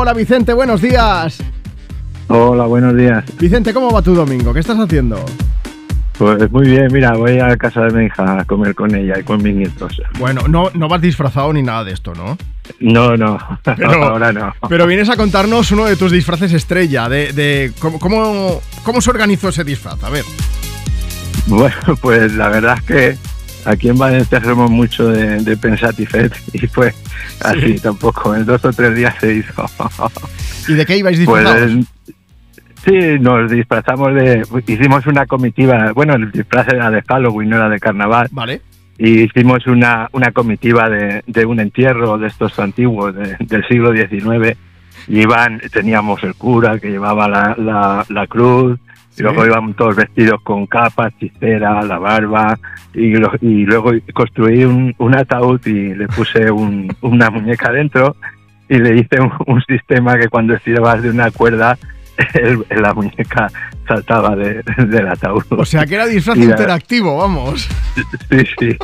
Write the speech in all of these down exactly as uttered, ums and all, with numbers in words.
Hola Vicente, buenos días. Hola, buenos días. Vicente, ¿cómo va tu domingo? ¿Qué estás haciendo? Pues muy bien, mira, voy a casa de mi hija a comer con ella y con mis nietos. Bueno, no, no vas disfrazado ni nada de esto, ¿no? No, no, Pero, ahora no. Pero vienes a contarnos uno de tus disfraces estrella, de, de cómo, cómo, cómo se organizó ese disfraz, a ver. Bueno, pues la verdad es que aquí en Valencia somos mucho de, de Pensatifet y pues así Sí. tampoco, en dos o tres días se hizo. ¿Y de qué ibais disfrazados? Pues sí, nos disfrazamos de... Hicimos una comitiva, bueno, el disfraz era de Halloween, no era de carnaval. Vale. Y hicimos una, una comitiva de, de un entierro de estos antiguos, de- del siglo diecinueve. Y iban, teníamos el cura que llevaba la, la, la cruz, Sí. y luego iban todos vestidos con capas, chistera, la barba, y, lo- y luego construí un, un ataúd y le puse un, una muñeca dentro y le hice un, un sistema que cuando estirabas de una cuerda, el- la muñeca saltaba de, del ataúd. O sea que era disfraz Y la- interactivo, vamos. Sí, sí.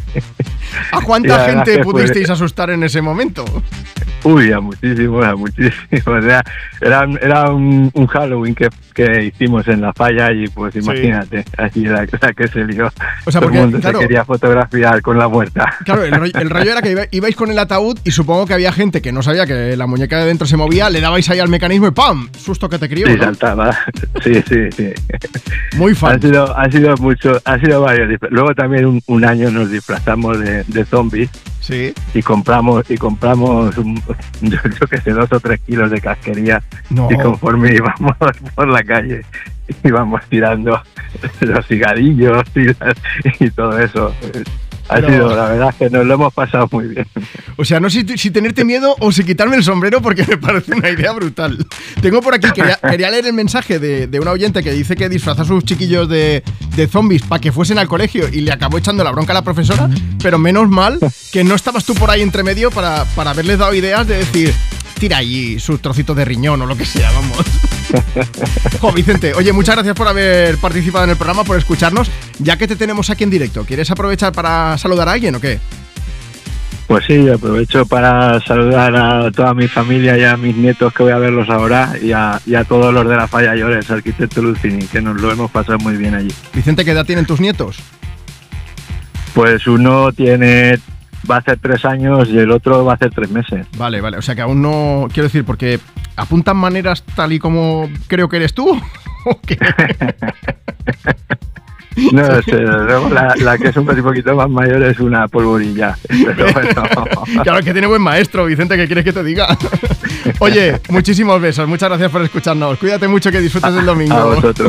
¿A Y cuánta la verdad gente que fue- pudisteis asustar en ese momento? Uy, a muchísimos, a muchísimos. O sea, era, era un, un Halloween que, que hicimos en la falla y pues imagínate, allí la, la que se lió. O sea, Todo porque, el mundo claro, se quería fotografiar con la muerta. Claro, el rollo, el rollo era que iba- ibais con el ataúd y supongo que había gente que no sabía que la muñeca de dentro se movía, le dabais ahí al mecanismo y ¡pam! Susto que te crió, Sí, ¿no? saltaba. Sí, sí, sí. Muy fan. Han sido, han sido mucho, han sido varios. disfra- Luego también un, un año nos disfrazamos de, de zombies Sí. y compramos y compramos un- yo, yo que sé, dos o tres kilos de casquería. No. Y conforme íbamos por la calle, íbamos tirando los cigarrillos y, las- y todo eso. Ha Pero- sido, la verdad, que nos lo hemos pasado muy bien. O sea, no sé si, si tenerte miedo o si quitarme el sombrero porque me parece una idea brutal. Tengo por aquí, quería, quería leer el mensaje de, de una oyente que dice que disfraza a sus chiquillos de, de zombies para que fuesen al colegio y le acabó echando la bronca a la profesora, pero menos mal que no estabas tú por ahí entre medio para, para haberles dado ideas de decir, tira allí sus trocitos de riñón o lo que sea, vamos. Jo, Vicente, oye, muchas gracias por haber participado en el programa, por escucharnos. Ya que te tenemos aquí en directo, ¿quieres aprovechar para saludar a alguien o qué? Pues sí, aprovecho para saludar a toda mi familia y a mis nietos que voy a verlos ahora y a, y a todos los de la Falla Llores, arquitecto Lucini, que nos lo hemos pasado muy bien allí. Vicente, ¿qué edad tienen tus nietos? Pues uno tiene, va a hacer tres años y el otro va a hacer tres meses. Vale, vale, o sea que aún no, quiero decir, porque apuntan maneras tal y como creo que eres tú. ¿O qué? No sé, luego la, la que es un poquito más mayor es una polvorilla. Pero bueno. Claro que tiene buen maestro, Vicente, ¿qué quieres que te diga? Oye, muchísimos besos, muchas gracias por escucharnos. Cuídate mucho, que disfrutes del domingo. A vosotros.